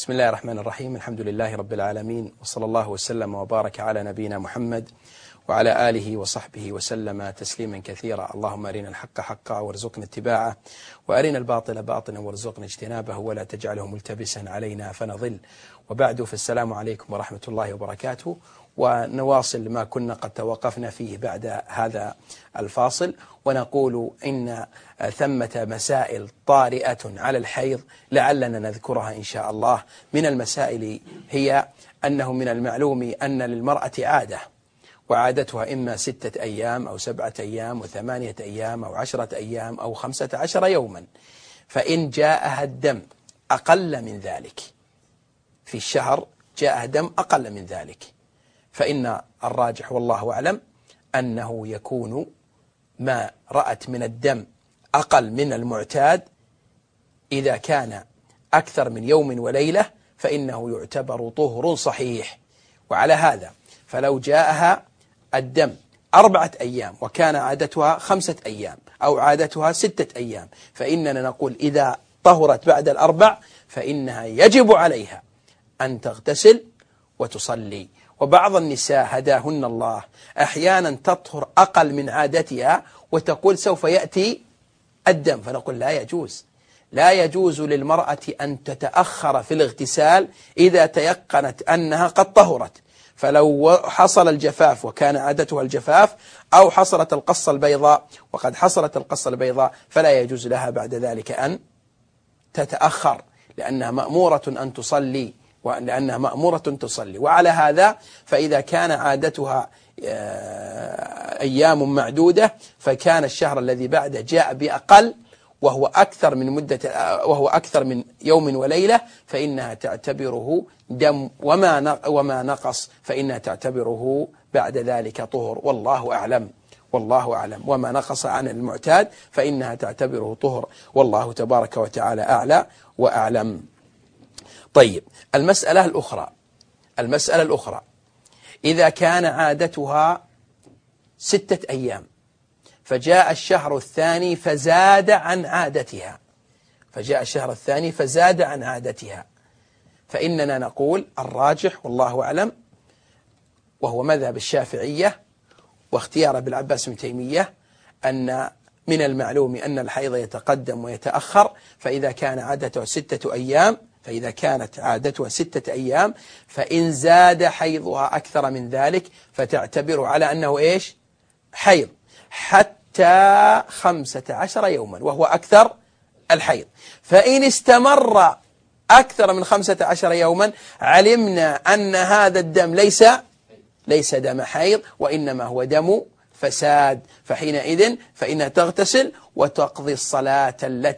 بسم الله الرحمن الرحيم. الحمد لله رب العالمين، وصلى الله وسلم وبارك على نبينا محمد وعلى آله وصحبه وسلم تسليما كثيرا. اللهم أرنا الحق حقا وارزقنا اتباعه، وأرنا الباطل باطلا وارزقنا اجتنابه، ولا تجعله ملتبسا علينا فنضل. وبعد، فالسلام عليكم ورحمة الله وبركاته. ونواصل ما كنا قد توقفنا فيه بعد هذا الفاصل، ونقول إن ثمة مسائل طارئة على الحيض لعلنا نذكرها إن شاء الله. من المسائل هي أنه من المعلوم أن للمرأة عادة، وعادتها إما 6 أيام أو 7 أيام و8 أيام أو 10 أيام أو 15 يوما. فإن جاءها الدم أقل من ذلك في الشهر، جاءها دم أقل من ذلك، فإن الراجح والله أعلم أنه يكون ما رأت من الدم أقل من المعتاد. إذا كان أكثر من يوم وليلة فإنه يعتبر طهر صحيح. وعلى هذا فلو جاءها الدم 4 أيام وكان عادتها 5 أيام أو عادتها 6 أيام، فإننا نقول إذا طهرت بعد 4 فإنها يجب عليها أن تغتسل وتصلي. وبعض النساء هداهن الله أحيانا تطهر أقل من عادتها وتقول سوف يأتي الدم، فنقول لا يجوز للمرأة أن تتأخر في الاغتسال إذا تيقنت أنها قد طهرت. فلو حصل الجفاف وكان عادتها الجفاف، أو حصلت القصة البيضاء وقد حصلت القصة البيضاء، فلا يجوز لها بعد ذلك أن تتأخر، لأنها مأمورة أن تصلي، وعلى هذا فإذا كان عادتها أيام معدودة، فكان الشهر الذي بعده جاء بأقل وهو أكثر من يوم وليلة، فإنها تعتبره دم، وما نقص فإنها تعتبره بعد ذلك طهر، والله أعلم. وما نقص عن المعتاد فإنها تعتبره طهر، والله تبارك وتعالى أعلى وأعلم. طيب، المسألة الأخرى إذا كان عادتها 6 أيام فجاء الشهر الثاني فزاد عن عادتها، فإننا نقول الراجح والله أعلم، وهو مذهب الشافعية واختيار ابن عباس بن تيمية، أن من المعلوم أن الحيض يتقدم ويتأخر. فإذا كانت عادتها 6 أيام فإن زاد حيضها أكثر من ذلك فتعتبر على أنه حيض حتى 15 يوما، وهو أكثر الحيض. فإن استمر أكثر من 15 يوما علمنا أن هذا الدم ليس دم حيض، وإنما هو دم فساد، فحينئذ فإنها تغتسل وتقضي الصلاة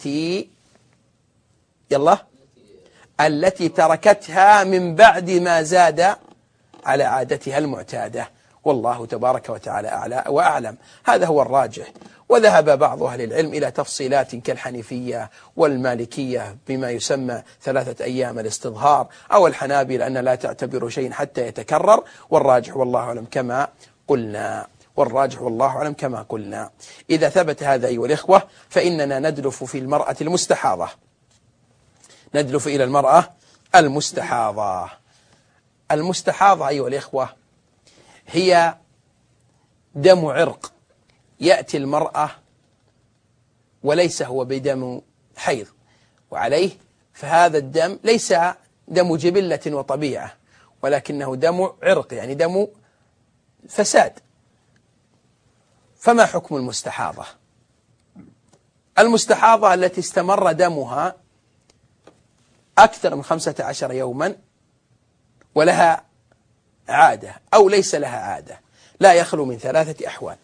التي تركتها من بعد ما زاد على عادتها المعتادة، والله تبارك وتعالى أعلى وأعلم. هذا هو الراجح. وذهب بعض أهل العلم إلى تفصيلات كالحنيفية والمالكية بما يسمى 3 أيام الاستظهار، أو الحنابلة أن لا تعتبر شيء حتى يتكرر، والراجح والله أعلم كما قلنا. إذا ثبت هذا أيها الإخوة فإننا ندلف في المرأة المستحاضة، ندلف إلى المرأة المستحاضة أيها الإخوة هي دم عرق يأتي المرأة وليس هو بدم حيض، وعليه فهذا الدم ليس دم جبلة وطبيعة، ولكنه دم عرق، يعني دم فساد. فما حكم المستحاضة التي استمر دمها أكثر من 15 يوما ولها عادة أو ليس لها عادة؟ لا يخلو من 3 أحوال.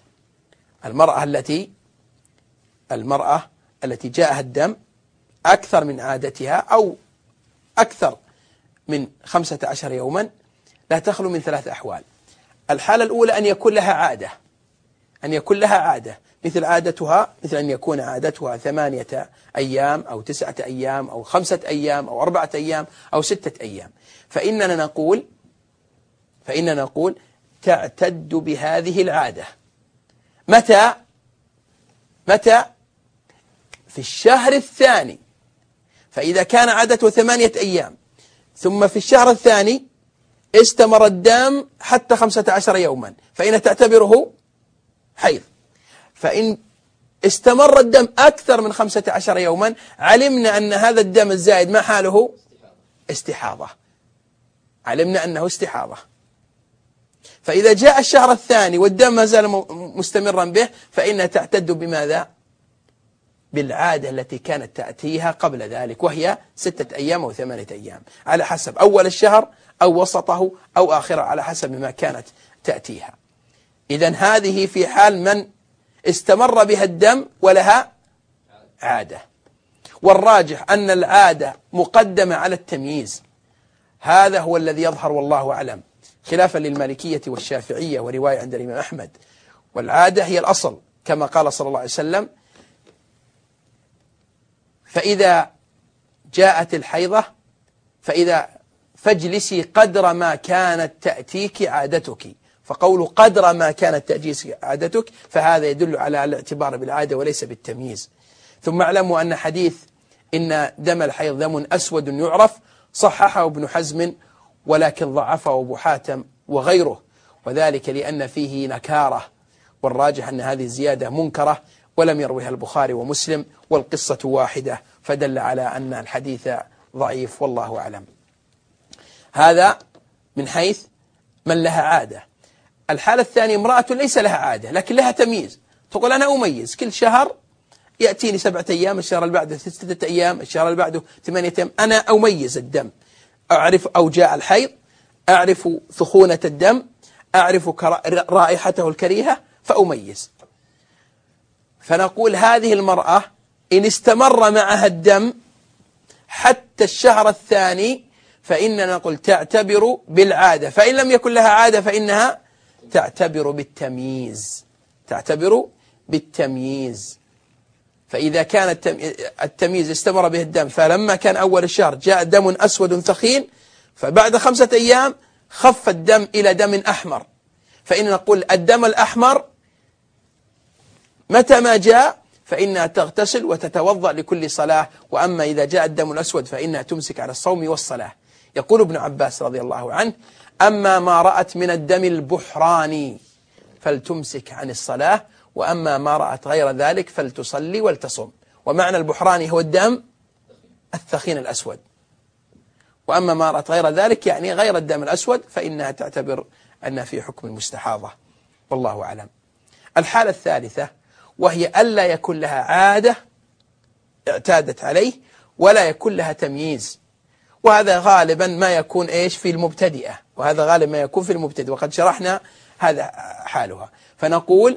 المرأة التي جاءها الدم أكثر من عادتها أو أكثر من 15 يوما لا تخلو من 3 أحوال. الحالة الأولى أن يكون لها عادة مثل أن يكون عادتها 8 أيام أو 9 أيام أو 5 أيام أو 4 أيام أو 6 أيام، فإننا نقول تعتد بهذه العادة. متى؟ في الشهر الثاني. فإذا كان عادته 8 أيام ثم في الشهر الثاني استمر الدم حتى 15 يوما فإن تعتبره حيض. فإن استمر الدم أكثر من 15 يوما علمنا أن هذا الدم الزائد ما حاله؟ استحاضة. علمنا أنه استحاضة. فإذا جاء الشهر الثاني والدم ما زال مستمرا به فإنها تعتد بماذا؟ بالعادة التي كانت تأتيها قبل ذلك، وهي 6 أيام أو 8 أيام على حسب أول الشهر أو وسطه أو آخره، على حسب ما كانت تأتيها. إذن هذه في حال من استمر بها الدم ولها عادة. والراجح أن العادة مقدمة على التمييز، هذا هو الذي يظهر والله أعلم، خلافا للمالكية والشافعية ورواية عند الإمام أحمد. والعادة هي الأصل كما قال صلى الله عليه وسلم: فإذا جاءت الحيضة فاجلسي قدر ما كانت تأتيك عادتك. فقول قدر ما كانت تأتيك عادتك فهذا يدل على الاعتبار بالعادة وليس بالتمييز. ثم اعلموا أن حديث إن دم الحيض دم أسود يعرف صححه ابن حزم، ولكن ضعفه أبو حاتم وغيره، وذلك لأن فيه نكارة، والراجح أن هذه الزيادة منكرة ولم يروها البخاري ومسلم، والقصة واحدة، فدل على أن الحديث ضعيف والله أعلم. هذا من حيث من لها عادة. الحالة الثانية امرأة ليس لها عادة لكن لها تمييز، تقول أنا أميز كل شهر يأتيني 7 أيام، الشهر اللي بعده 6 أيام، الشهر اللي بعده 8 أيام، أنا أميز الدم، أعرف أوجاع الحيض، أعرف ثخونة الدم، أعرف رائحته الكريهة فأميز. فنقول هذه المرأة إن استمر معها الدم حتى الشهر الثاني فإننا نقول تعتبر بالعادة، فإن لم يكن لها عادة فإنها تعتبر بالتمييز. تعتبر بالتمييز. فإذا كان التمييز استمر به الدم، فلما كان أول الشهر جاء دم أسود ثخين، فبعد 5 أيام خف الدم إلى دم أحمر، فإن نقول الدم الأحمر متى ما جاء فإنها تغتسل وتتوضأ لكل صلاة، وأما إذا جاء الدم الأسود فإنها تمسك على الصوم والصلاة. يقول ابن عباس رضي الله عنه: أما ما رأت من الدم البحراني فلتمسك عن الصلاة، وأما ما رأت غير ذلك فلتصلي ولتصم. ومعنى البحراني هو الدم الثخين الأسود، وأما ما رأت غير ذلك يعني غير الدم الأسود فإنها تعتبر أنها في حكم المستحاضة والله أعلم. الحالة الثالثة وهي ألا يكون لها عادة اعتادت عليه ولا يكون لها تمييز، وهذا غالبا ما يكون في المبتدئة، وهذا غالبا ما يكون في المبتدئ، وقد شرحنا هذا حالها. فنقول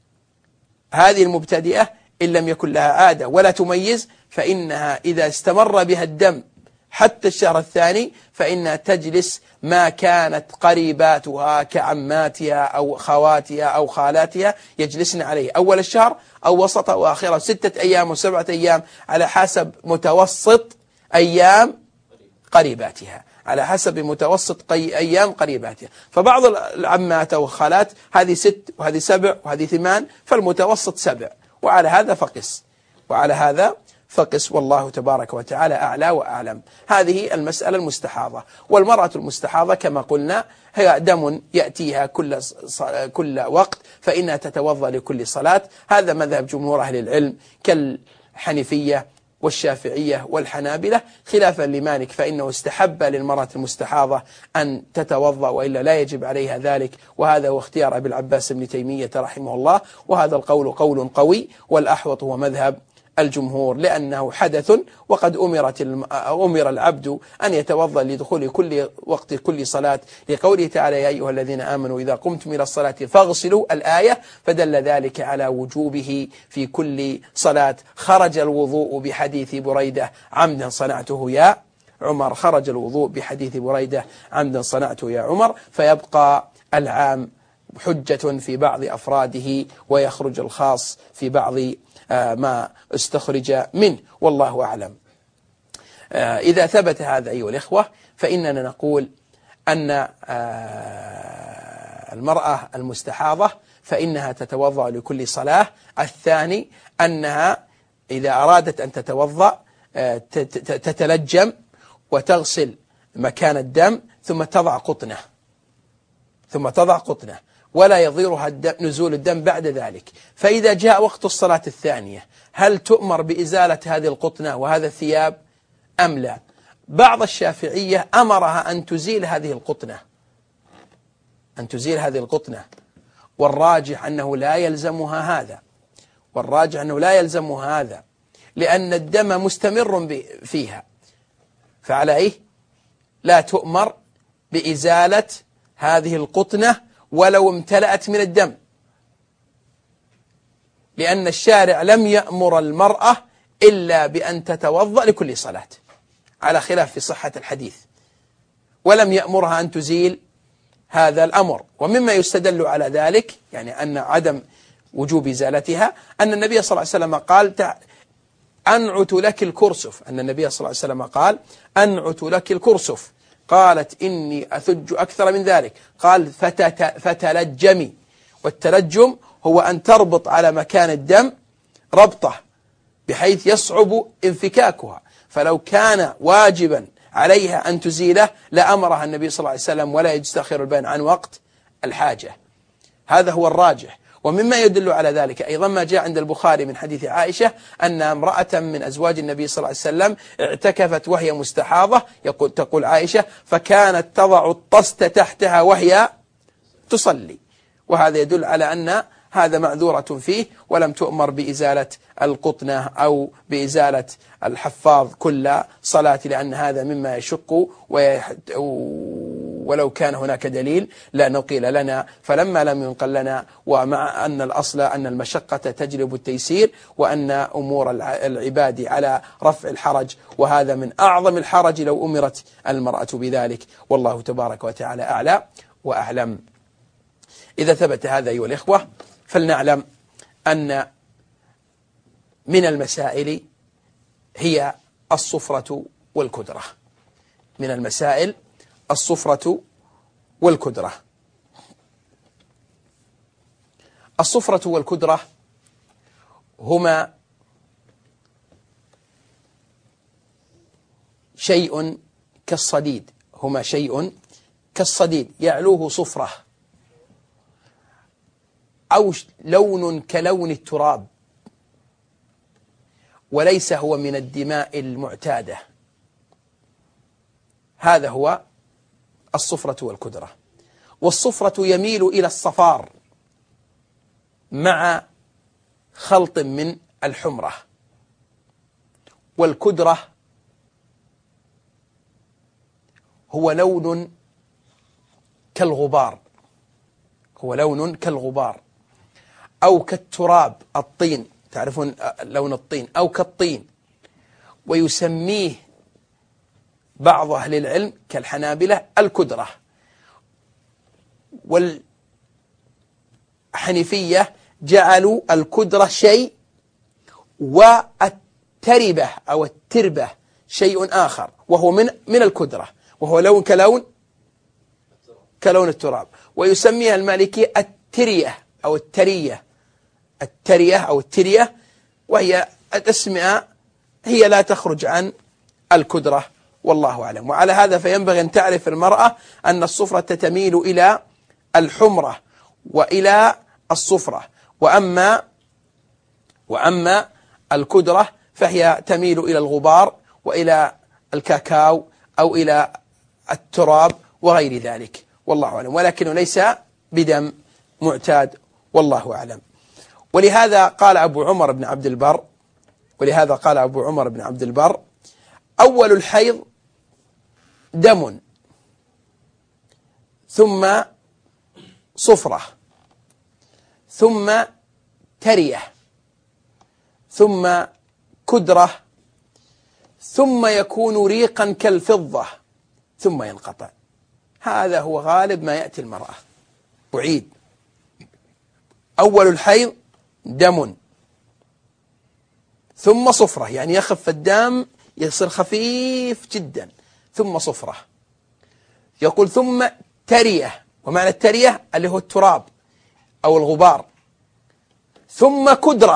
هذه المبتدئة إن لم يكن لها عادة ولا تميز فإنها إذا استمر بها الدم حتى الشهر الثاني فإنها تجلس ما كانت قريباتها كعماتها أو خواتها أو خالاتها يجلسن عليه أول الشهر أو وسطه وآخره 6 أيام و7 أيام على حسب متوسط أيام قريباتها، على حسب متوسط أيام قريباتها. فبعض العمات أو الخالات هذه 6 وهذه 7 وهذه 8، فالمتوسط 7، وعلى هذا فقس، وعلى هذا فقس، والله تبارك وتعالى أعلى وأعلم. هذه المسألة المستحاضة. والمرأة المستحاضة كما قلنا هي دم يأتيها كل وقت فإنها تتوضأ لكل صلاة. هذا مذهب جمهور أهل العلم كالحنفية والشافعية والحنابلة، خلافا لمالك فإنه استحب للمرأة المستحاضة أن تتوضأ وإلا لا يجب عليها ذلك، وهذا هو اختيار أبي العباس بن تيمية رحمه الله، وهذا القول قول قوي، والأحوط هو مذهب الجمهور لأنه حدث، وقد أمر العبد أن يتوضأ لدخول كل وقت كل صلاة، لقوله تعالى: يا أيها الذين آمنوا إذا قمتم إلى الصلاة فاغسلوا الآية، فدل ذلك على وجوبه في كل صلاة. خرج الوضوء بحديث بريدة: عمدا صنعته يا عمر. خرج الوضوء بحديث بريدة: عمدا صنعته يا عمر. فيبقى العام حجة في بعض أفراده ويخرج الخاص في بعض ما استخرج منه، والله أعلم. إذا ثبت هذا أيها الإخوة فإننا نقول أن المرأة المستحاضة فإنها تتوضأ لكل صلاة. الثاني أنها إذا أرادت أن تتوضأ تتلجم وتغسل مكان الدم ثم تضع قطنة ولا يضيرها نزول الدم بعد ذلك. فإذا جاء وقت الصلاة الثانية هل تؤمر بإزالة هذه القطنة وهذا الثياب أم لا؟ بعض الشافعية أمرها أن تزيل هذه القطنة، والراجح أنه لا يلزمها هذا، لأن الدم مستمر فيها، فعليه لا تؤمر بإزالة هذه القطنة ولو امتلأت من الدم، لأن الشارع لم يأمر المرأة إلا بأن تتوضأ لكل صلاة، على خلاف في صحة الحديث، ولم يأمرها أن تزيل هذا الأمر. ومما يستدل على ذلك يعني أن عدم وجوب إزالتها أن النبي صلى الله عليه وسلم قال أنعت لك الكرسف، قالت إني أثج أكثر من ذلك، قال فتلجمي. والتلجم هو أن تربط على مكان الدم ربطة بحيث يصعب انفكاكها، فلو كان واجبا عليها أن تزيله لأمرها النبي صلى الله عليه وسلم، ولا يستأخر البيان عن وقت الحاجة. هذا هو الراجح. ومما يدل على ذلك أيضا ما جاء عند البخاري من حديث عائشة أن امرأة من أزواج النبي صلى الله عليه وسلم اعتكفت وهي مستحاضة، تقول عائشة فكانت تضع الطست تحتها وهي تصلي، وهذا يدل على أن هذا معذورة فيه، ولم تؤمر بإزالة القطنة أو بإزالة الحفاظ كل صلاة، لأن هذا مما يشق، ولو كان هناك دليل لا نقيل لنا، فلما لم ينقل لنا، ومع أن الأصل أن المشقة تجلب التيسير، وأن أمور العباد على رفع الحرج، وهذا من أعظم الحرج لو أمرت المرأة بذلك، والله تبارك وتعالى أعلى وأعلم. إذا ثبت هذا أيها الإخوة فلنعلم أن من المسائل هي الصفرة والكدرة، الصفرة والكدرة هما شيء كالصديد يعلوه صفرة، أو لون كلون التراب، وليس هو من الدماء المعتادة. هذا هو الصفرة والكدرة. والصفرة يميل إلى الصفار مع خلط من الحمرة، والكدرة هو لون كالغبار، أو كالتراب، الطين، تعرفون لون الطين، أو كالطين. ويسميه بعض أهل العلم كالحنابلة الكدرة، والحنفية جعلوا الكدرة شيء، والتربة أو التربة شيء آخر، وهو من الكدرة، وهو لون كلون التراب. ويسميها المالكية الترية أو الترية، وهي التسمية هي لا تخرج عن الكدرة، والله أعلم. وعلى هذا فينبغي أن تعرف المرأة أن الصفرة تميل إلى الحمرة وإلى الصفرة، وأما الكدرة فهي تميل إلى الغبار وإلى الكاكاو أو إلى التراب وغير ذلك، والله أعلم، ولكنه ليس بدم معتاد، والله أعلم. ولهذا قال أبو عمر بن عبد البر أول الحيض دم، ثم صفرة، ثم ترية، ثم كدرة، ثم يكون ريقا كالفضة، ثم ينقطع. هذا هو غالب ما يأتي المرأة. أعيد: أول الحيض دم، ثم صفرة، يعني يخف الدم يصير خفيف جدا، ثم صفرة. يقول ثم ترية، ومعنى الترية اللي هو التراب أو الغبار، ثم كدرة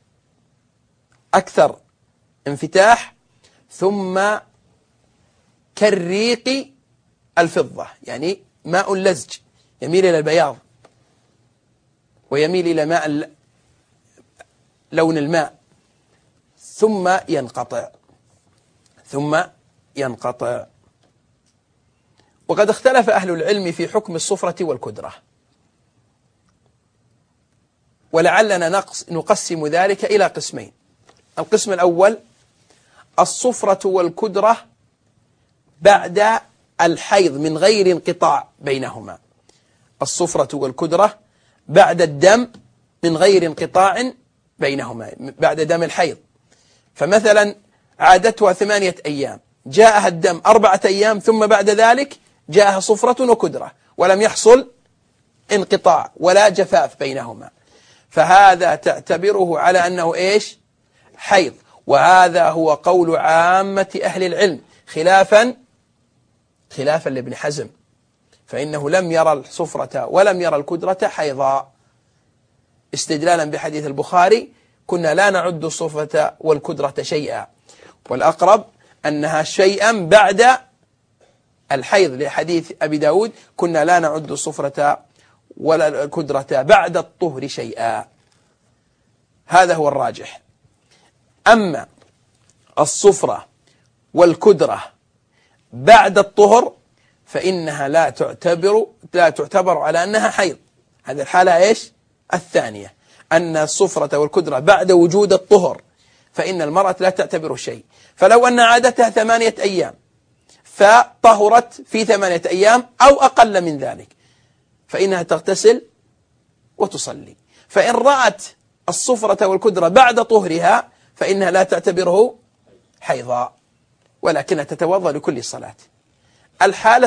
أكثر انفتاح، ثم كالريق الفضة، يعني ماء لزج يميل إلى البياض ويميل إلى ماء لون الماء ثم ينقطع. وقد اختلف أهل العلم في حكم الصفرة والكدرة، ولعلنا نقسم ذلك إلى قسمين. القسم الأول الصفرة والكدرة بعد الحيض من غير انقطاع بينهما، الصفرة والكدرة بعد الدم من غير انقطاع بينهما، بعد دم الحيض. فمثلا عادتها 8 أيام، جاءها الدم 4 أيام، ثم بعد ذلك جاءها صفرة وكدرة ولم يحصل انقطاع ولا جفاف بينهما، فهذا تعتبره على أنه إيش؟ حيض. وهذا هو قول عامة أهل العلم خلافا لابن حزم، فإنه لم يرى الصفرة ولم يرى الكدرة حيضا، استدلالا بحديث البخاري: كنا لا نعد الصفرة والكدرة شيئا، والأقرب أنها شيئا بعد الحيض، لحديث أبي داود: كنا لا نعد الصفرة ولا الكدرة بعد الطهر شيئا. هذا هو الراجح. أما الصفرة والكدرة بعد الطهر فإنها لا تعتبر على أنها حيض. هذه الحالة إيش؟ الثانية، أن الصفرة والكدرة بعد وجود الطهر فإن المرأة لا تعتبر شيء. فلو أن عادتها 8 أيام فطهرت في 8 أيام أو أقل من ذلك فإنها تغتسل وتصلي. فإن رأت الصفرة والكدرة بعد طهرها فإنها لا تعتبره حيضا، ولكنها تتوضأ لكل صلاة. الحالة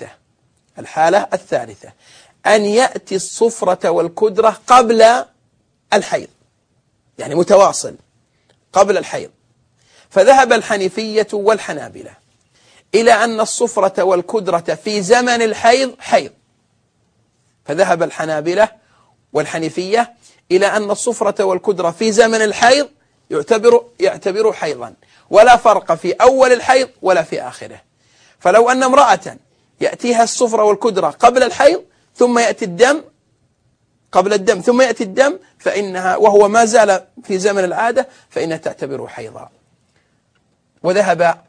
الثالثة أن يأتي الصفرة والكدرة قبل الحيض، يعني متواصل قبل الحيض. فذهب الحنفية والحنابلة إلى أن الصفرة والكدرة في زمن الحيض حيض، فذهب الحنابلة والحنفية إلى أن الصفرة والكدرة في زمن الحيض يعتبر حيضا، ولا فرق في أول الحيض ولا في آخره. فلو أن امرأة يأتيها الصفرة والكدرة قبل الحيض ثم يأتي الدم قبل الدم ثم يأتي الدم فإنها وهو ما زال في زمن العادة فإنها تعتبره حيضا. وذهب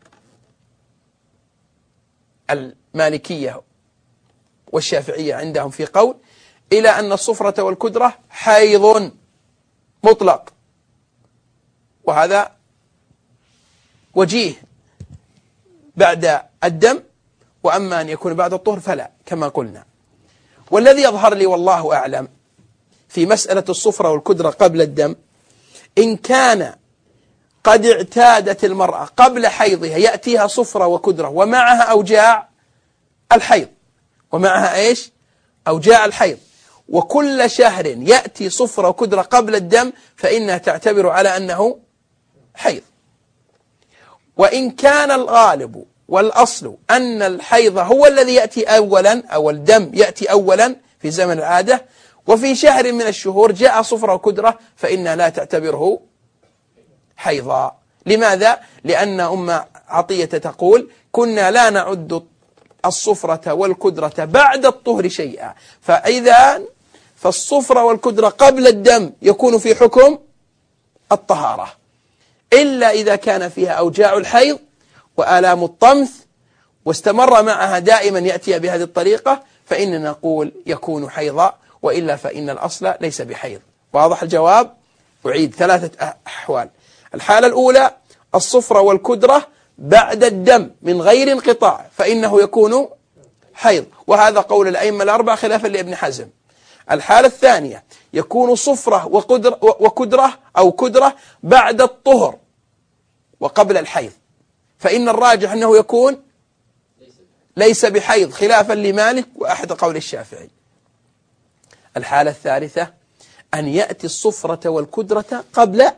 المالكية والشافعية عندهم في قول إلى أن الصفرة والكدرة حيض مطلق، وهذا وجيه بعد الدم، وأما أن يكون بعد الطهر فلا كما قلنا. والذي يظهر لي والله أعلم في مسألة الصفرة والكدرة قبل الدم، إن كان قد اعتادت المرأة قبل حيضها يأتيها صفرة وكدرة ومعها أوجاع الحيض، ومعها إيش؟ أوجاع الحيض، وكل شهر يأتي صفرة وكدرة قبل الدم فإنها تعتبر على أنه حيض. وإن كان الغالب والأصل أن الحيض هو الذي يأتي أولا أو الدم يأتي أولا في زمن العادة، وفي شهر من الشهور جاء صفرة وكدرة فإنها لا تعتبره حيضا. لماذا؟ لأن أم عطية تقول: كنا لا نعد الصفرة والكدرة بعد الطهر شيئا، فالصفرة والكدرة قبل الدم يكون في حكم الطهارة، إلا إذا كان فيها أوجاع الحيض وآلام الطمث واستمر معها دائما يأتي بهذه الطريقة فإننا نقول يكون حيضا، وإلا فإن الأصل ليس بحيض. واضح الجواب؟ أعيد 3 أحوال. الحالة الأولى الصفرة والكدرة بعد الدم من غير انقطاع فإنه يكون حيض، وهذا قول الأئمة الأربعة خلافا لابن حزم. الحالة الثانية يكون صفرة وكدرة أو كدرة بعد الطهر وقبل الحيض، فإن الراجح أنه يكون ليس بحيض خلافا لمالك وأحد قول الشافعي. الحالة الثالثة أن يأتي الصفرة والكدرة قبل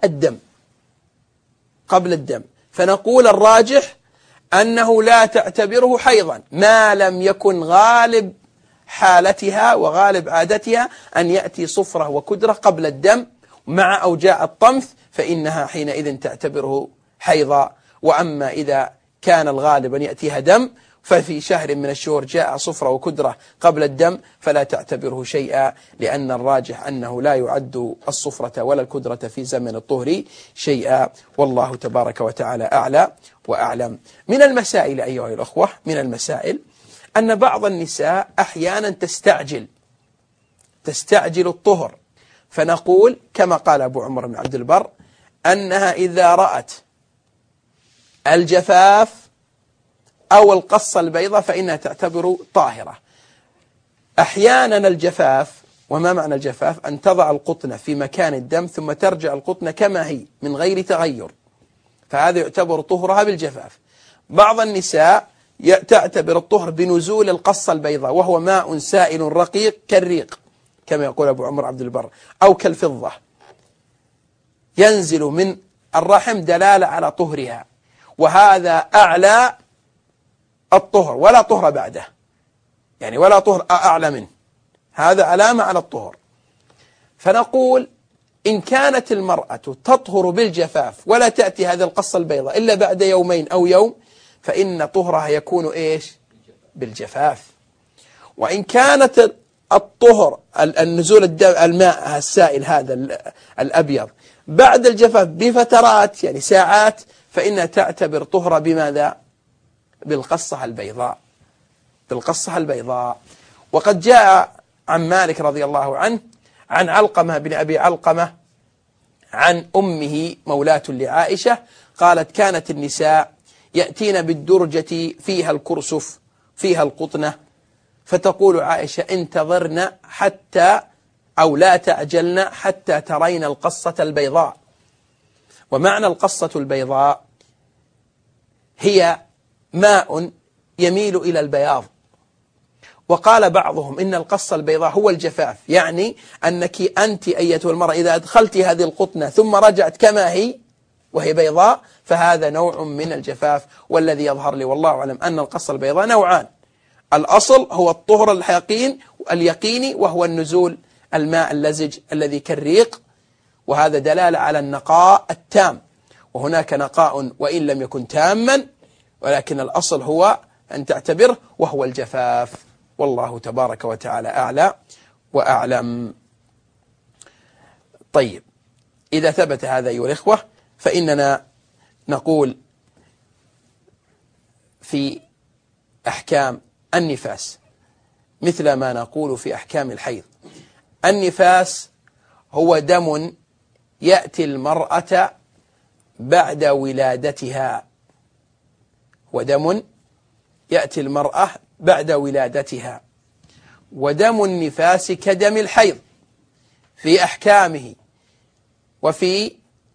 الدم، فنقول الراجح أنه لا تعتبره حيضا ما لم يكن غالب حالتها وغالب عادتها أن يأتي صفرة وكدرة قبل الدم مع أوجاع الطمث، فإنها حينئذ تعتبره حيضا. وأما إذا كان الغالب أن يأتيها دم، ففي شهر من الشهور جاء صفرة وكدرة قبل الدم فلا تعتبره شيئا، لأن الراجح أنه لا يعد الصفرة ولا الكدرة في زمن الطهر شيئا، والله تبارك وتعالى أعلى وأعلم. من المسائل أيها الأخوة، من المسائل أن بعض النساء أحيانا تستعجل الطهر، فنقول كما قال أبو عمر بن عبد البر أنها إذا رأت الجفاف أو القصة البيضاء فإنها تعتبر طاهرة. أحيانا الجفاف، وما معنى الجفاف؟ أن تضع القطنة في مكان الدم ثم ترجع القطنة كما هي من غير تغير، فهذا يعتبر طهرها بالجفاف. بعض النساء تعتبر الطهر بنزول القصة البيضاء، وهو ماء سائل رقيق كالريق كما يقول أبو عمر عبد البر، أو كالفضة، ينزل من الرحم دلالة على طهرها، وهذا أعلى الطهر ولا طهر بعده، يعني ولا طهر أعلى منه، هذا علامة على الطهر. فنقول إن كانت المرأة تطهر بالجفاف ولا تأتي هذه القصة البيضاء إلا بعد يومين أو يوم، فإن طهرها يكون إيش؟ بالجفاف. وإن كانت الطهر النزول الماء السائل هذا الأبيض بعد الجفاف بفترات يعني ساعات، فإنها تعتبر طهر بماذا؟ بالقصة البيضاء، بالقصة البيضاء. وقد جاء عن مالك رضي الله عنه عن علقمة بن أبي علقمة عن أمه مولاة لعائشة قالت كانت النساء يأتين بالدرجة فيها الكرسف فيها القطنة، فتقول عائشة انتظرن حتى أو لا تعجلن حتى ترين القصة البيضاء. ومعنى القصة البيضاء هي ماء يميل إلى البياض. وقال بعضهم إن القصة البيضاء هو الجفاف، يعني أنك أنت أيتها المرأة إذا أدخلت هذه القطنة ثم رجعت كما هي وهي بيضاء فهذا نوع من الجفاف. والذي يظهر لي والله أعلم أن القصة البيضاء نوعان، الأصل هو الطهر اليقيني وهو النزول الماء اللزج الذي كالريق، وهذا دلالة على النقاء التام، وهناك نقاء وإن لم يكن تاما، ولكن الأصل هو أن تعتبره وهو الجفاف، والله تبارك وتعالى أعلى وأعلم. طيب، إذا ثبت هذا أيها الإخوة فإننا نقول في أحكام النفاس مثل ما نقول في أحكام الحيض. النفاس هو دم يأتي المرأة بعد ولادتها، ودم يأتي المرأة بعد ولادتها، ودم النفاس كدم الحيض في أحكامه وفي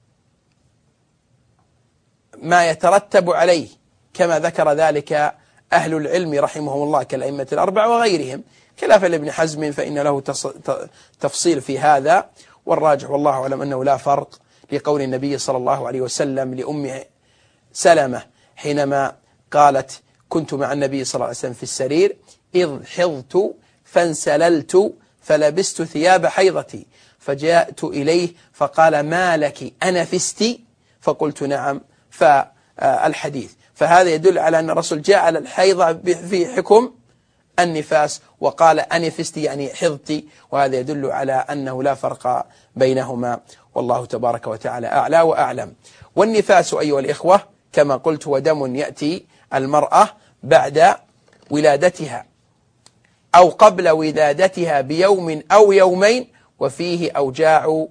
ما يترتب عليه، كما ذكر ذلك أهل العلم رحمهم الله كالأئمة الأربعة وغيرهم، خلافا لابن حزم فإن له تفصيل في هذا، والراجح والله أعلم أنه لا فرق، لقول النبي صلى الله عليه وسلم لأم سلمة حينما قالت كنت مع النبي صلى الله عليه وسلم في السرير إذ حضت فانسللت فلبست ثياب حيضتي فجاءت إليه فقال ما لك أنفست؟ فقلت نعم، فالحديث. فهذا يدل على أن الرسول جعل الحيض في حكم النفاس وقال أنفست يعني حضتي، وهذا يدل على أنه لا فرق بينهما، والله تبارك وتعالى أعلى وأعلم. والنفاس أيها الإخوة كما قلت هو دم يأتي المرأة بعد ولادتها أو قبل ولادتها بيوم أو يومين، وفيه أوجاع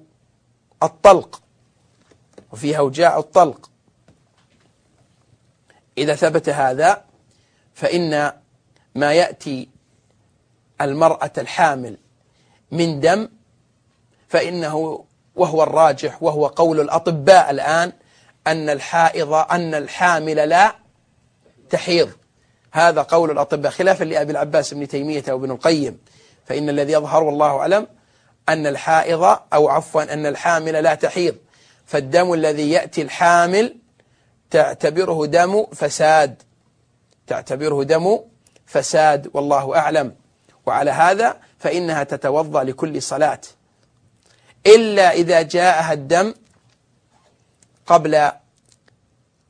الطلق. إذا ثبت هذا فإن ما يأتي المرأة الحامل من دم فإنه وهو الراجح وهو قول الأطباء الآن أن الحامل لا تحيض، هذا قول الأطباء خلافا لأبي العباس بن تيمية وابن القيم، فإن الذي يظهر والله أعلم أن أن الحامل لا تحيض، فالدم الذي يأتي الحامل تعتبره دم فساد والله أعلم. وعلى هذا فإنها تتوضأ لكل صلاة، إلا إذا جاءها الدم قبل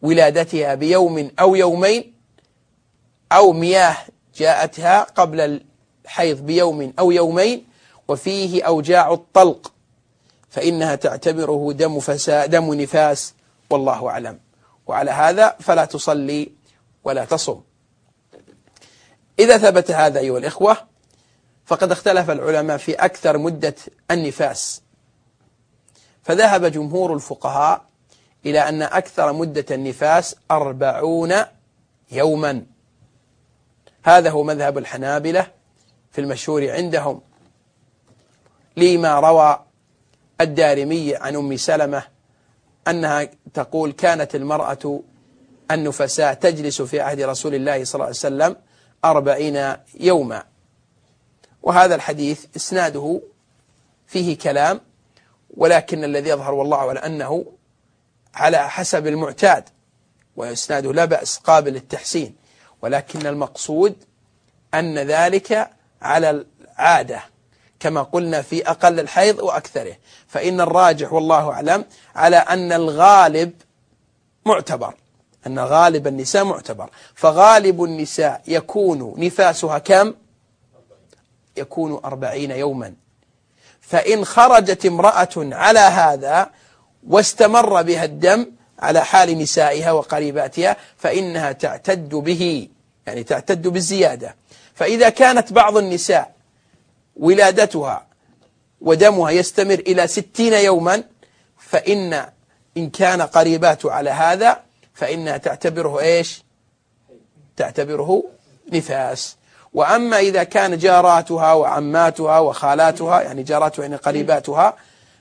ولادتها بيوم أو يومين، أو مياه جاءتها قبل الحيض بيوم أو يومين وفيه أوجاع الطلق، فإنها تعتبره دم نفاس، والله أعلم. وعلى هذا فلا تصلي ولا تصم. إذا ثبت هذا أيها الإخوة، فقد اختلف العلماء في أكثر مدة النفاس، فذهب جمهور الفقهاء إلى أن أكثر مدة النفاس 40 يوما. هذا هو مذهب الحنابلة في المشهور عندهم، لما روى الدارمي عن أم سلمة أنها تقول: كانت المرأة النفساء تجلس في عهد رسول الله صلى الله عليه وسلم 40 يوما. وهذا الحديث إسناده فيه كلام، ولكن الذي يظهر والله أعلم أنه على حسب المعتاد، وإسناده لا بأس قابل للتحسين، ولكن المقصود أن ذلك على العادة كما قلنا في أقل الحيض وأكثره. فإن الراجح والله أعلم على أن الغالب معتبر، أن غالب النساء معتبر، فغالب النساء يكون نفاسها كم؟ يكون 40 يوما. فإن خرجت امرأة على هذا واستمر بها الدم على حال نسائها وقريباتها فإنها تعتد به، يعني تعتد بالزيادة. فإذا كانت بعض النساء ولادتها ودمها يستمر إلى 60 يوما، إن كان قريبات على هذا فإنها تعتبره إيش؟ تعتبره نفاس. وأما إذا كان جاراتها وعماتها وخالاتها، يعني جاراتها يعني قريباتها،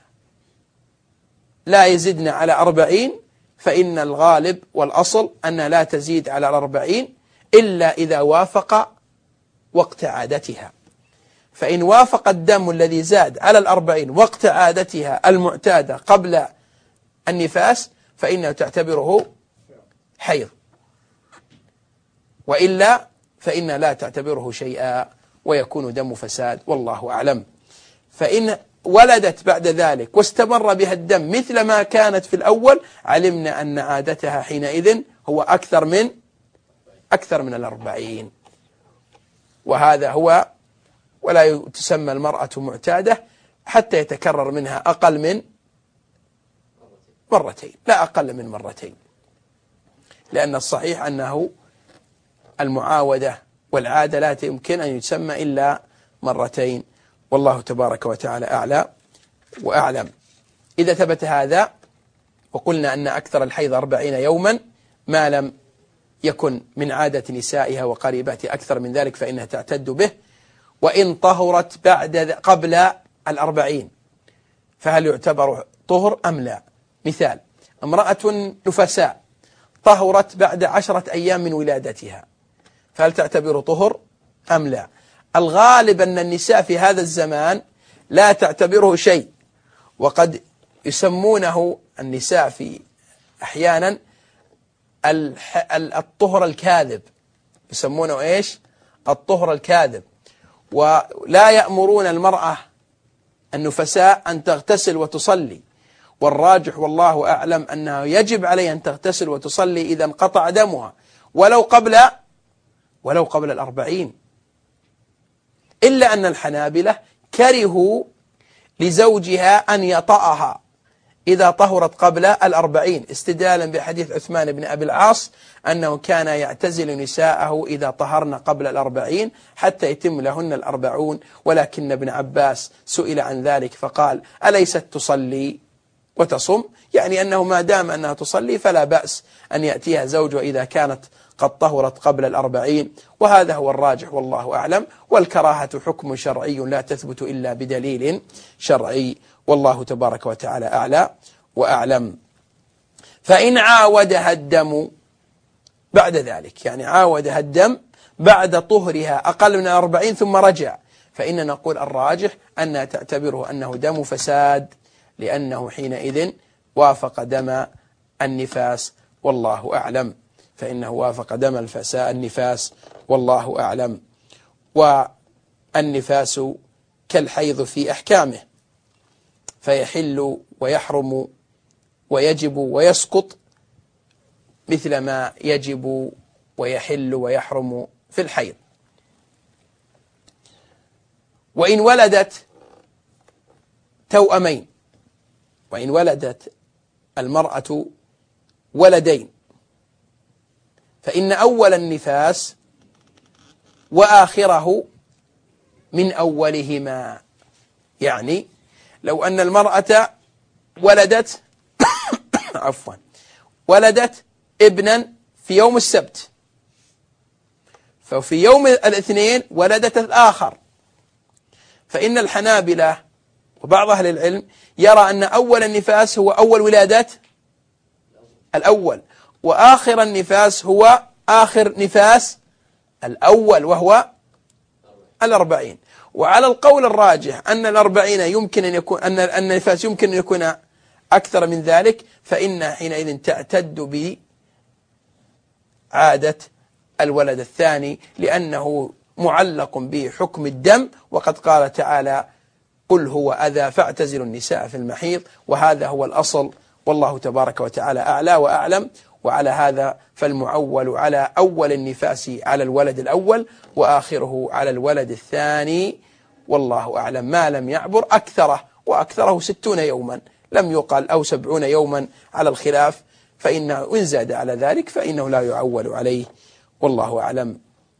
لا يزدن على 40، فإن الغالب والأصل أنها لا تزيد على 40 إلا إذا وافق وقت عادتها. فإن وافق الدم الذي زاد على 40 وقت عادتها المعتادة قبل النفاس فإنه تعتبره حيض، وإلا فإن لا تعتبره شيئا ويكون دم فساد، والله أعلم. فإن ولدت بعد ذلك واستمر بها الدم مثل ما كانت في الأول، علمنا أن عادتها حينئذ هو أكثر من 40. وهذا هو، ولا تسمى المرأة معتادة حتى يتكرر منها أقل من مرتين، لا أقل من مرتين، لأن الصحيح أنه المعاودة والعادة لا يمكن أن يسمى إلا مرتين، والله تبارك وتعالى أعلى وأعلم. إذا ثبت هذا وقلنا أن أكثر الحيض 40 يوما ما لم يكن من عادة نسائها وقريباتها أكثر من ذلك فإنها تعتد به. وإن طهرت قبل 40 فهل يعتبر طهر أم لا؟ مثال: امرأة نفساء طهرت بعد 10 أيام من ولادتها، فهل تعتبر طهر أم لا؟ الغالب أن النساء في هذا الزمان لا تعتبره شيء، وقد يسمونه النساء في أحيانا الطهر الكاذب، يسمونه إيش؟ الطهر الكاذب. ولا يأمرون المرأة النفساء أن تغتسل وتصلي، والراجح والله أعلم أنه يجب عليها أن تغتسل وتصلي إذا انقطع دمها ولو قبل 40، إلا أن الحنابلة كرهوا لزوجها أن يطأها إذا طهرت قبل 40، استدلالا بحديث عثمان بن أبي العاص أنه كان يعتزل نساءه إذا طهرن قبل 40 حتى يتم لهن 40. ولكن ابن عباس سئل عن ذلك فقال: أليست تصلي وتصم؟ يعني أنه ما دام أنها تصلي فلا بأس أن يأتيها زوجها إذا كانت قد طهرت قبل 40، وهذا هو الراجح والله أعلم. والكراهة حكم شرعي لا تثبت إلا بدليل شرعي، والله تبارك وتعالى أعلى وأعلم. فإن عاودها الدم بعد ذلك، يعني عاودها الدم بعد طهرها أقل من 40 ثم رجع، فإن نقول الراجح أنها تعتبره أنه دم فساد، لأنه حينئذ وافق دم النفاس، والله أعلم. فإنه وافق دم النفاس، والله أعلم. والنفاس كالحيض في أحكامه، فيحل ويحرم ويجب ويسقط مثل ما يجب ويحل ويحرم في الحيض. وإن ولدت توأمين، وإن ولدت المرأة ولدين، فإن أول النفاس وآخره من أولهما. يعني لو أن المرأة ولدت عفوا ولدت ابنا في يوم السبت، ففي يوم الاثنين ولدت الآخر، فإن الحنابلة وبعض أهل العلم يرى أن أول النفاس هو أول ولادات الأول، وآخر النفاس هو آخر نفاس الأول وهو 40. وعلى القول الراجح أن 40 يمكن أن يكون أن النفاس يمكن أن يكون أكثر من ذلك، فإن حينئذ تعتد بعادة الولد الثاني، لأنه معلق بحكم الدم، وقد قال تعالى: قل هو أذى فاعتزلوا النساء في المحيض. وهذا هو الأصل، والله تبارك وتعالى أعلى وأعلم. وعلى هذا فالمعول على أول النفاس على الولد الأول، وآخره على الولد الثاني، والله أعلم، ما لم يعبر أكثره، وأكثره 60 يوما، لم يقل أو 70 يوما على الخلاف، فإنه إن زاد على ذلك فإنه لا يعول عليه، والله أعلم.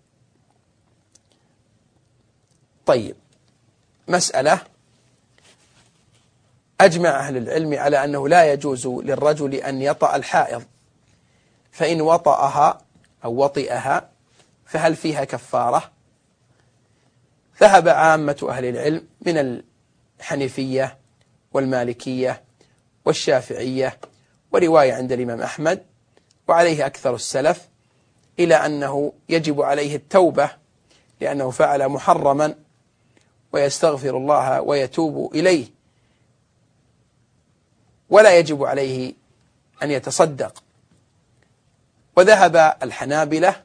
طيب، مسألة أجمع أهل العلم على أنه لا يجوز للرجل أن يطأ الحائض، فإن وطأها أو وطئها فهل فيها كفارة؟ ذهب عامة أهل العلم من الحنيفية والمالكية والشافعية ورواية عند الإمام أحمد، وعليه أكثر السلف، إلى أنه يجب عليه التوبة لأنه فعل محرما، ويستغفر الله ويتوب إليه، ولا يجب عليه أن يتصدق. وذهب الحنابلة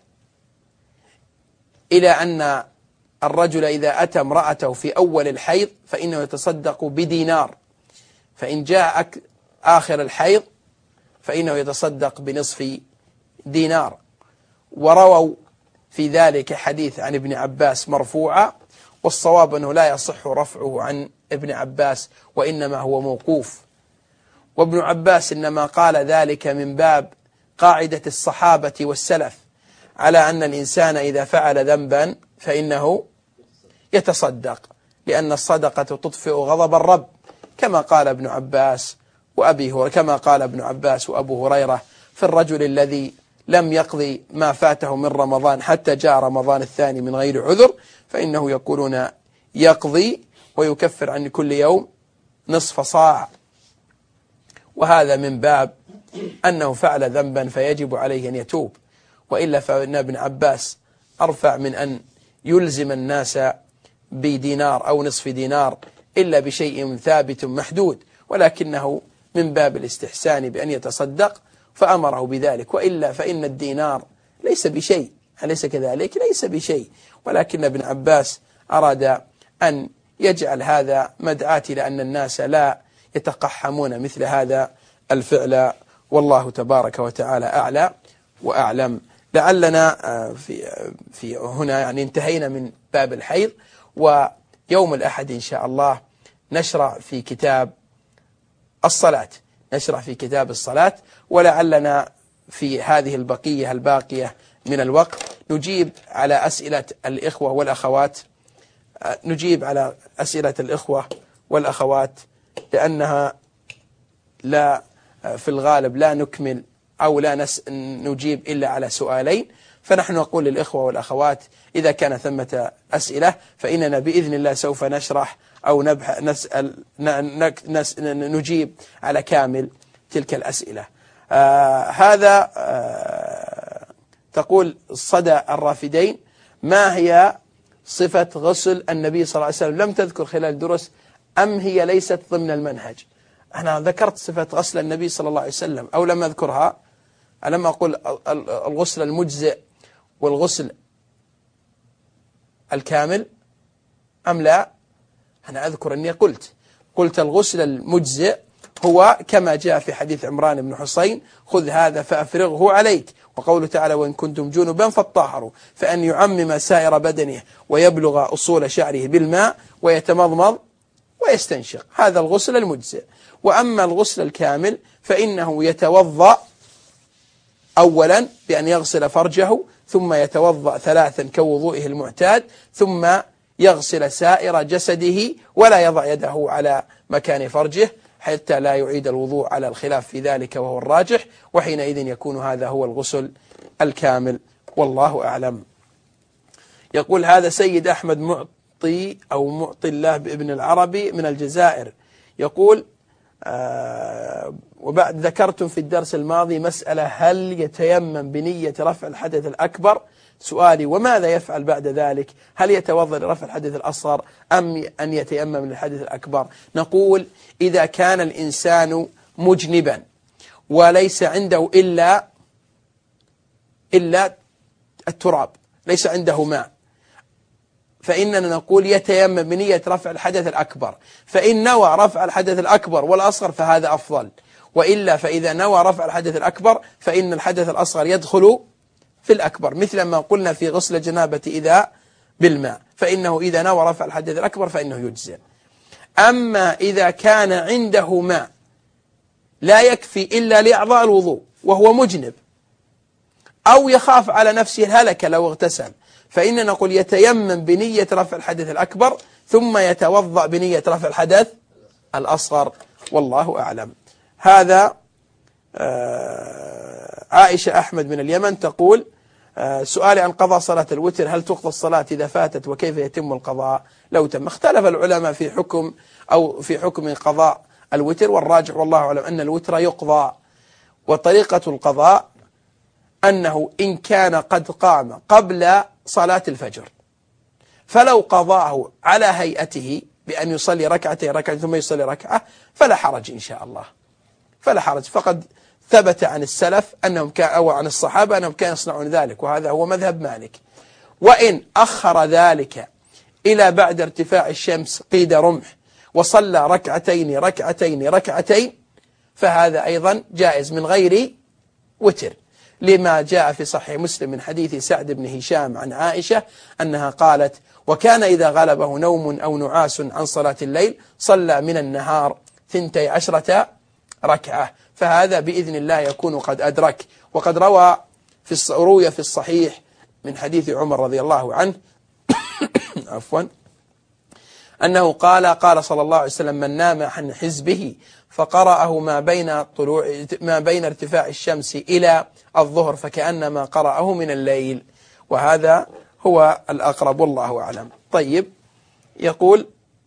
إلى أن الرجل إذا أتى امرأته في أول الحيض فإنه يتصدق بدينار، فإن جاء آخر الحيض فإنه يتصدق بنصف دينار. ورووا في ذلك حديث عن ابن عباس مرفوعا، والصواب أنه لا يصح رفعه عن ابن عباس، وإنما هو موقوف. وابن عباس إنما قال ذلك من باب قاعدة الصحابة والسلف على أن الإنسان إذا فعل ذنبا فإنه يتصدق، لأن الصدقة تطفئ غضب الرب، كما قال ابن عباس كما قال ابن عباس وأبو هريرة في الرجل الذي لم يقضي ما فاته من رمضان حتى جاء رمضان الثاني من غير عذر، فإنه يقولون يقضي ويكفر عن كل يوم نصف صاع. وهذا من باب أنه فعل ذنبا فيجب عليه أن يتوب، وإلا فإن ابن عباس أرفع من أن يلزم الناس بدينار أو نصف دينار إلا بشيء ثابت محدود، ولكنه من باب الاستحسان بأن يتصدق فأمره بذلك. وإلا فإن الدينار ليس بشيء، أليس كذلك؟ ليس بشيء، ولكن ابن عباس أراد أن يجعل هذا مدعاة لأن الناس لا يتقحمون مثل هذا الفعل، والله تبارك وتعالى أعلى وأعلم. لعلنا في هنا يعني انتهينا من باب الحيض، ويوم الأحد إن شاء الله نشرع في كتاب الصلاة، ولعلنا في هذه البقية الباقية من الوقت نجيب على أسئلة الإخوة والأخوات، لأنها لا في الغالب لا نكمل أو لا نجيب إلا على سؤالين، فنحن نقول للإخوة والأخوات إذا كان ثمة أسئلة فإننا بإذن الله سوف نشرح أو نجيب على كامل تلك الأسئلة. هذا تقول صدى الرافدين: ما هي صفة غسل النبي صلى الله عليه وسلم؟ لم تذكر خلال الدروس أم هي ليست ضمن المنهج؟ أنا ذكرت صفة غسل النبي صلى الله عليه وسلم أو لم أذكرها؟ ألم أقول الغسل المجزئ والغسل الكامل أم لا؟ أنا أذكر أني قلت الغسل المجزئ هو كما جاء في حديث عمران بن حسين: خذ هذا فأفرغه عليك. وقوله تعالى: وإن كنتم جنبا فاطهروا، فأن يعمم سائر بدنه ويبلغ أصول شعره بالماء ويتمضمض ويستنشق، هذا الغسل المجزئ. وأما الغسل الكامل فإنه يتوضأ أولا بأن يغسل فرجه، ثم يتوضأ 3 كوضوئه المعتاد، ثم يغسل سائر جسده ولا يضع يده على مكان فرجه حتى لا يعيد الوضوء، على الخلاف في ذلك وهو الراجح، وحينئذ يكون هذا هو الغسل الكامل، والله أعلم. يقول هذا سيد أحمد معطي أو معطي الله بابن العربي من الجزائر، يقول: وبعد ذكرتم في الدرس الماضي مسألة هل يتيمم بنية رفع الحدث الأكبر؟ سؤالي: وماذا يفعل بعد ذلك؟ هل يتوضأ لرفع الحدث الأصغر أم أن يتيمم للحدث الأكبر؟ نقول: إذا كان الإنسان مجنبا وليس عنده إلا التراب، ليس عنده ماء، فإننا نقول يتيمم بنية رفع الحدث الأكبر، فإن نوى رفع الحدث الأكبر والأصغر فهذا أفضل، وإلا فإذا نوى رفع الحدث الأكبر فإن الحدث الأصغر يدخل في الأكبر، مثل ما قلنا في غسل الجنابة إذا بالماء، فإنه إذا نوى رفع الحدث الأكبر فإنه يجزئ. أما إذا كان عنده ماء لا يكفي إلا لأعضاء الوضوء وهو مجنب، أو يخاف على نفسه الهلكة لو اغتسل، فإننا نقول يتيمم بنية رفع الحدث الأكبر ثم يتوضأ بنية رفع الحدث الأصغر، والله أعلم. هذا عائشة أحمد من اليمن تقول: سؤالي عن قضاء صلاة الوتر، هل تقضى الصلاة إذا فاتت وكيف يتم القضاء لو تم؟ اختلف العلماء في حكم قضاء الوتر، والراجح والله أعلم أن الوتر يقضى، وطريقة القضاء أنه إن كان قد قام قبل صلاة الفجر فلو قضاه على هيئته بأن يصلي ركعتين ثم يصلي ركعة فلا حرج إن شاء الله، فلا حرج، فقد ثبت عن السلف أنهم أو عن الصحابة أنهم كانوا يصنعون ذلك، وهذا هو مذهب مالك. وإن أخر ذلك إلى بعد ارتفاع الشمس قيد رمح وصلى ركعتين فهذا أيضا جائز من غير وتر، لما جاء في صحيح مسلم من حديث سعد بن هشام عن عائشة أنها قالت: وكان إذا غلبه نوم أو نعاس عن صلاة الليل صلى من النهار 12 ركعة، فهذا بإذن الله يكون قد أدرك. وقد روي في الصحيح من حديث عمر رضي الله عنه عفوا أنه قال صلى الله عليه وسلم: من نام عن حزبه فقرأه ما بين ارتفاع الشمس إلى الظهر فكأنما قرأه من الليل، وهذا هو الأقرب والله أعلم. طيب، يقول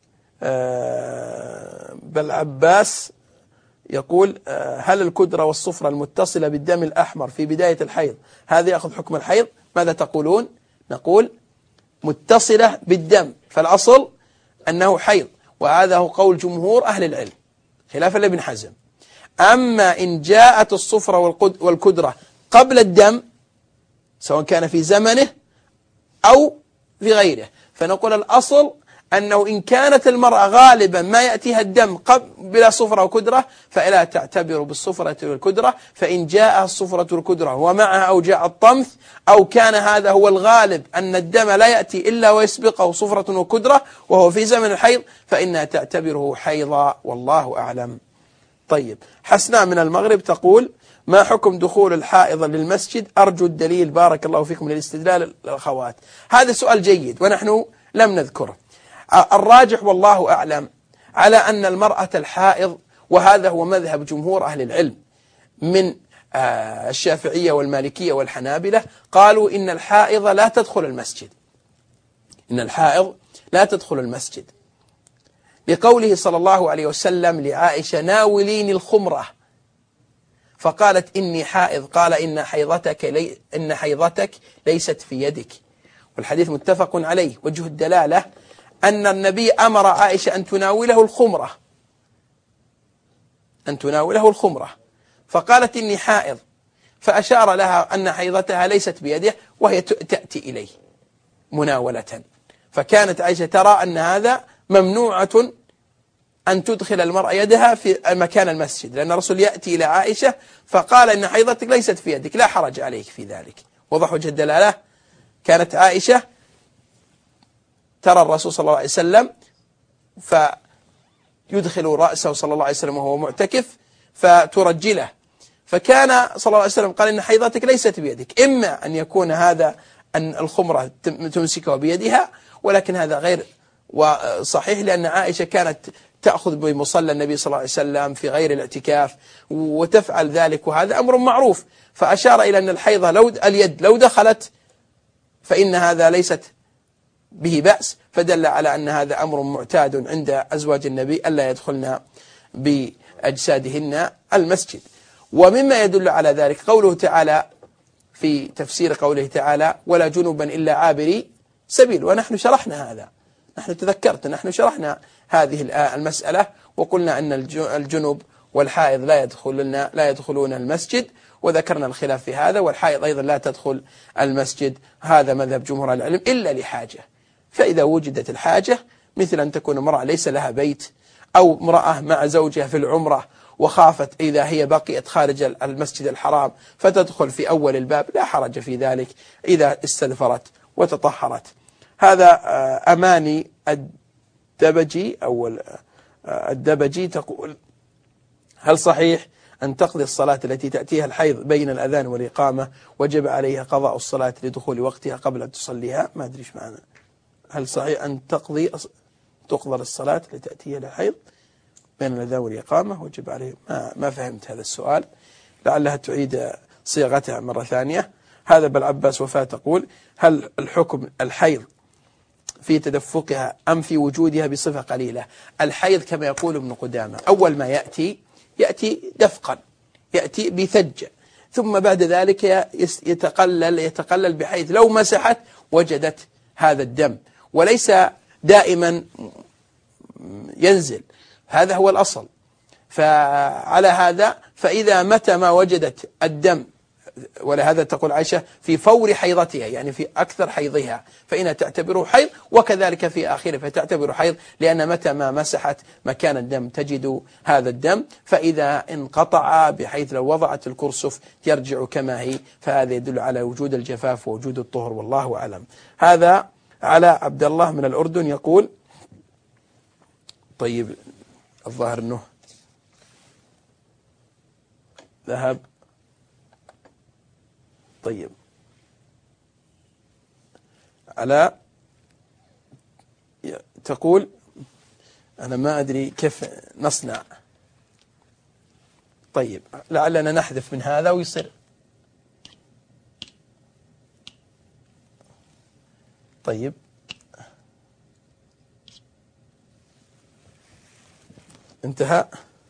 بل عباس يقول: هل الكدرة والصفرة المتصلة بالدم الأحمر في بداية الحيض هذا يأخذ حكم الحيض؟ ماذا تقولون؟ نقول متصلة بالدم، فالأصل أنه حيض، وهذا هو قول جمهور أهل العلم خلافا لابن حزم. أما إن جاءت الصفرة والكدرة قبل الدم سواء كان في زمنه أو في غيره، فنقول الأصل أنه إن كانت المرأة غالبا ما يأتيها الدم بلا صفرة وكدرة فلا تعتبر بالصفرة والكدرة، فإن جاء الصفرة والكدرة ومعها أو جاء الطمث أو كان هذا هو الغالب أن الدم لا يأتي إلا ويسبقه صفرة وكدرة وهو في زمن الحيض فإنها تعتبره حيضا، والله أعلم. طيب، حسناء من المغرب تقول: ما حكم دخول الحائض للمسجد؟ أرجو الدليل بارك الله فيكم للاستدلال الأخوات. هذا سؤال جيد ونحن لم نذكره. الراجح والله أعلم على أن المرأة الحائض، وهذا هو مذهب جمهور أهل العلم من الشافعية والمالكية والحنابلة، قالوا إن الحائض لا تدخل المسجد، إن الحائض لا تدخل المسجد، لقوله صلى الله عليه وسلم لعائشة: ناوليني الخمرة، فقالت: إني حائض، قال: إن حيضتك ليست في يدك. والحديث متفق عليه. وجه الدلالة أن النبي أمر عائشة أن تناوله الخمرة، فقالت: إني حائض، فأشار لها أن حيضتها ليست بيده وهي تأتي إليه مناولة، فكانت عائشة ترى أن هذا ممنوعة أن تدخل المرأة يدها في مكان المسجد، لأن الرسول يأتي إلى عائشة فقال إن حيضتك ليست في يدك، لا حرج عليك في ذلك. وضح وجه الدلالة. كانت عائشة ترى الرسول صلى الله عليه وسلم فيدخل رأسه صلى الله عليه وسلم وهو معتكف فترجله، فكان صلى الله عليه وسلم قال إن حيضتك ليست بيدك، إما أن يكون هذا أن الخمرة تمسكها بيدها، ولكن هذا غير وصحيح، لأن عائشة كانت تأخذ بمصلى النبي صلى الله عليه وسلم في غير الاعتكاف وتفعل ذلك، وهذا أمر معروف. فأشار إلى أن الحيضة اليد لو دخلت فإن هذا ليست به بأس، فدل على أن هذا أمر معتاد عند أزواج النبي ألا يدخلن بأجسادهن المسجد. ومما يدل على ذلك قوله تعالى في تفسير قوله تعالى ولا جنبا إلا عابري سبيل، ونحن شرحنا هذا، نحن شرحنا هذه المسألة وقلنا أن الجنب والحائض لا يدخلون المسجد، وذكرنا الخلاف في هذا، والحائض أيضا لا تدخل المسجد، هذا مذهب جمهور العلم إلا لحاجة. فإذا وجدت الحاجة مثل أن تكون امرأة ليس لها بيت، أو امرأة مع زوجها في العمرة وخافت إذا هي بقيت خارج المسجد الحرام فتدخل في أول الباب، لا حرج في ذلك إذا استدفرت وتطهرت. هذا أماني الدبجي أو الدبجي تقول هل صحيح أن تقضي الصلاة التي تأتيها الحيض بين الأذان والإقامة وجب عليها قضاء الصلاة لدخول وقتها قبل أن تصليها؟ ما أدري ايش معنى. هل صحيح أن تقضى الصلاة التي تأتيها الحيض بين الأذان والإقامة وجب عليه؟ ما فهمت هذا السؤال، لعلها تعيد صياغتها مرة ثانية. هذا بالعباس وفاة تقول هل الحكم الحيض في تدفقها أم في وجودها بصفة قليلة؟ الحيض كما يقول ابن قدامة أول ما يأتي دفقا، يأتي بثجة، ثم بعد ذلك يتقلل بحيث لو مسحت وجدت هذا الدم، وليس دائما ينزل، هذا هو الأصل. فعلى هذا فإذا متى ما وجدت الدم، ولهذا تقول عائشة في فور حيضتها، يعني في أكثر حيضها فإنها تعتبره حيض، وكذلك في آخره فتعتبر حيض، لأن متى ما مسحت مكان الدم تجد هذا الدم، فإذا انقطع بحيث لو وضعت الكرسف يرجع كما هي، فهذا يدل على وجود الجفاف ووجود الطهر، والله أعلم. هذا على عبد الله من الأردن يقول طيب الظاهر أنه ذهب. طيب على تقول أنا ما أدري كيف نصنع. طيب لعلنا نحذف من هذا ويصير. طيب انتهى.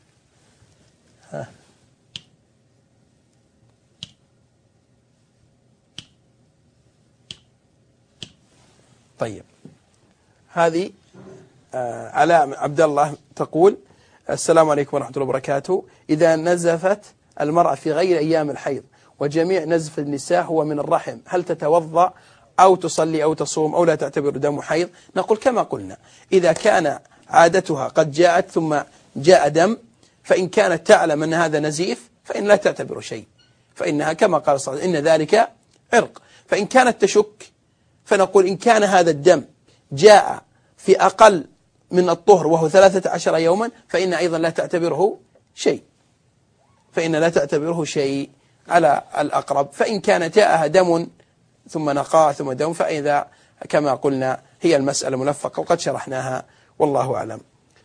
طيب هذه على عبد الله تقول السلام عليكم ورحمة الله وبركاته. إذا نزفت المرأة في غير أيام الحيض وجميع نزف النساء هو من الرحم، هل تتوضأ أو تصلي أو تصوم أو لا تعتبر دم حيض؟ نقول كما قلنا إذا كان عادتها قد جاءت ثم جاء دم، فإن كانت تعلم أن هذا نزيف فإن لا تعتبر شيء، فإنها كما قال صلى الله عليه وسلم إن ذلك عرق. فإن كانت تشك فنقول إن كان هذا الدم جاء في أقل من الطهر وهو 13 يوما فإن أيضا لا تعتبره شيء، على الأقرب. فإن كان جاءها دم ثم نقاء ثم دم فإذا كما قلنا هي المسألة منفقة وقد شرحناها، والله أعلم.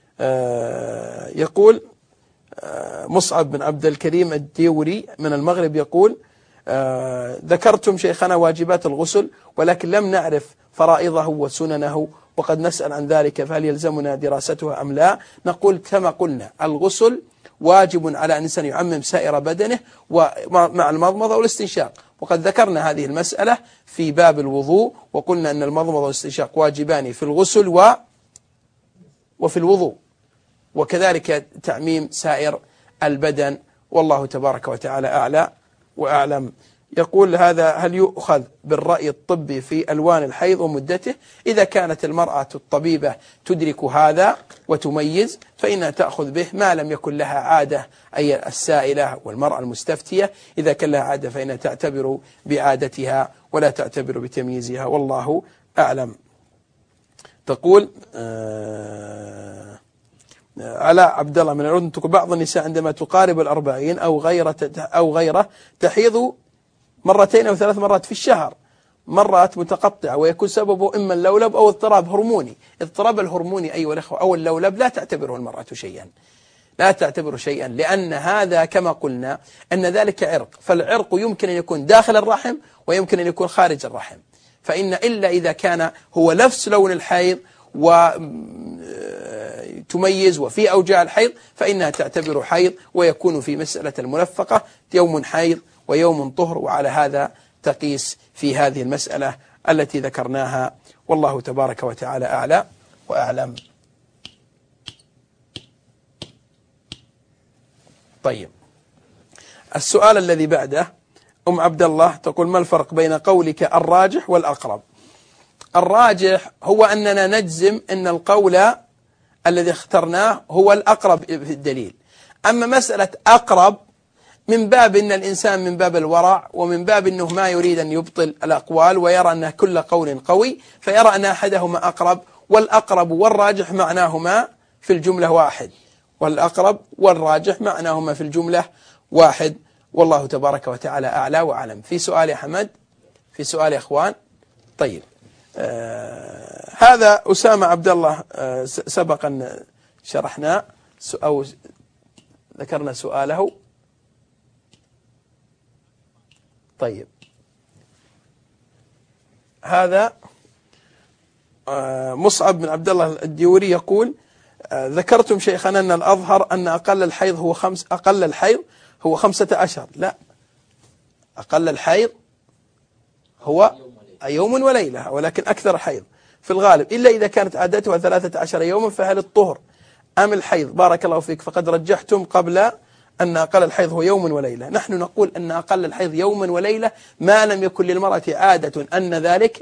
يقول مصعب بن عبد الكريم الديوري من المغرب يقول ذكرتم شيخنا واجبات الغسل ولكن لم نعرف فرائضه وسننه وقد نسأل عن ذلك، فهل يلزمنا دراستها أم لا؟ نقول كما قلنا الغسل واجب على الإنسان يعمم سائر بدنه ومع المضمضة والاستنشاق، وقد ذكرنا هذه المسألة في باب الوضوء وقلنا أن المضمضة والاستنشاق واجبان في الغسل وفي الوضوء، وكذلك تعميم سائر البدن، والله تبارك وتعالى أعلى وأعلم. يقول هذا: هل يؤخذ بالرأي الطبي في ألوان الحيض ومدته؟ إذا كانت المرأة الطبيبة تدرك هذا وتميز فإنها تأخذ به، ما لم يكن لها عادة، أي السائلة والمرأة المستفتية إذا كان لها عادة فإنها تعتبر بعادتها ولا تعتبر بتمييزها، والله أعلم. تقول علاء عبد الله من الأردن، تقول: بعض النساء عندما تقارب 40 أو غيره تحيض مرتين أو 3 مرات في الشهر، مرات متقطعة، ويكون سببه إما اللولب أو اضطراب هرموني. اضطراب الهرموني أيها الأخوة أو اللولب لا تعتبره المرأة شيئا، لا تعتبره شيئا، لأن هذا كما قلنا أن ذلك عرق، فالعرق يمكن أن يكون داخل الرحم ويمكن أن يكون خارج الرحم، فإن إلا إذا كان هو نفس لون الحيض وتميز وفي أوجاع الحيض فإنها تعتبر حيض، ويكون في مسألة المنفقة يوم حيض ويوم طهر، وعلى هذا تقيس في هذه المسألة التي ذكرناها، والله تبارك وتعالى أعلى وأعلم. طيب، السؤال الذي بعده أم عبد الله تقول: ما الفرق بين قولك الراجح والأقرب؟ الراجح هو أننا نجزم أن القول الذي اخترناه هو الأقرب في الدليل. أما مسألة أقرب من باب أن الإنسان من باب الورع، ومن باب أنه ما يريد أن يبطل الأقوال ويرى أن كل قول قوي، فيرى أن أحدهما أقرب، والأقرب والراجح معناهما في الجملة واحد، والأقرب والراجح معناهما في الجملة واحد، والله تبارك وتعالى أعلى وأعلم. في سؤال يا حمد؟ في سؤال يا أخوان؟ طيب، هذا أسامة عبد الله سبقا شرحنا أو ذكرنا سؤاله. طيب، هذا مصعب بن عبد الله الديوري يقول: ذكرتم شيخنا أن الأظهر أن أقل الحيض هو 15. لا، أقل الحيض هو يوم وليلة، ولكن أكثر حيض في الغالب، إلا إذا كانت عادتها 13 يوما، فهل الطهر أم الحيض؟ بارك الله فيك، فقد رجحتم قبل أن أقل الحيض هو يوم وليلة. نحن نقول أن أقل الحيض يوم وليلة ما لم يكن للمرأة عادة أن ذلك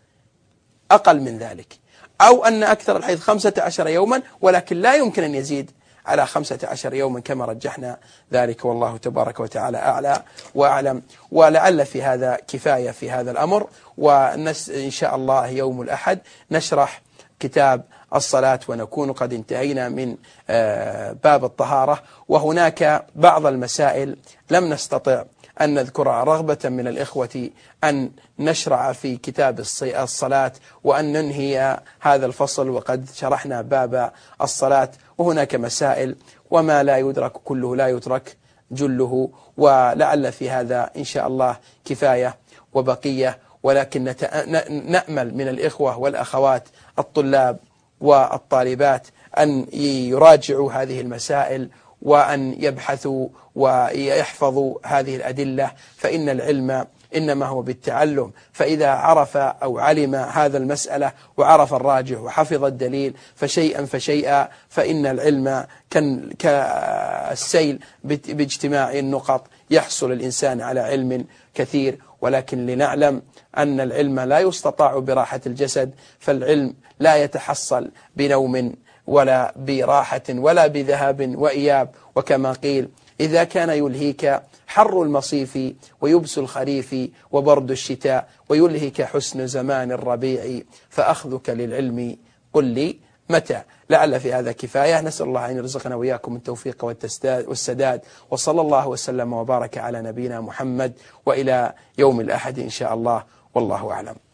أقل من ذلك، أو أن أكثر الحيض 15 يوما، ولكن لا يمكن أن يزيد على 15 يوما كما رجحنا ذلك، والله تبارك وتعالى أعلى وأعلم. ولعل في هذا كفاية في هذا الأمر، وإن شاء الله يوم الأحد نشرح كتاب الصلاة، ونكون قد انتهينا من باب الطهارة، وهناك بعض المسائل لم نستطع أن نذكرها رغبة من الإخوة أن نشرع في كتاب الصلاة وأن ننهي هذا الفصل وقد شرحنا باب الصلاة، وهناك مسائل وما لا يدرك كله لا يترك جله، ولعل في هذا إن شاء الله كفاية وبقية، ولكن نأمل من الإخوة والأخوات الطلاب والطالبات أن يراجعوا هذه المسائل وأن يبحثوا ويحفظوا هذه الأدلة، فإن العلم إنما هو بالتعلم، فإذا عرف أو علم هذا المسألة وعرف الراجح وحفظ الدليل فشيئا فشيئا، فإن العلم كالسيل باجتماع النقط يحصل الإنسان على علم كثير. ولكن لنعلم أن العلم لا يستطاع براحة الجسد، فالعلم لا يتحصل بنوم ولا براحة ولا بذهاب وإياب، وكما قيل: إذا كان يلهيك حر المصيف ويبس الخريف وبرد الشتاء ويلهيك حسن زمان الربيع فأخذك للعلم قل لي متى. لعل في هذا كفاية. نسأل الله أن يرزقنا وإياكم التوفيق والسداد، وصلى الله وسلم وبارك على نبينا محمد، وإلى يوم الأحد إن شاء الله، والله أعلم.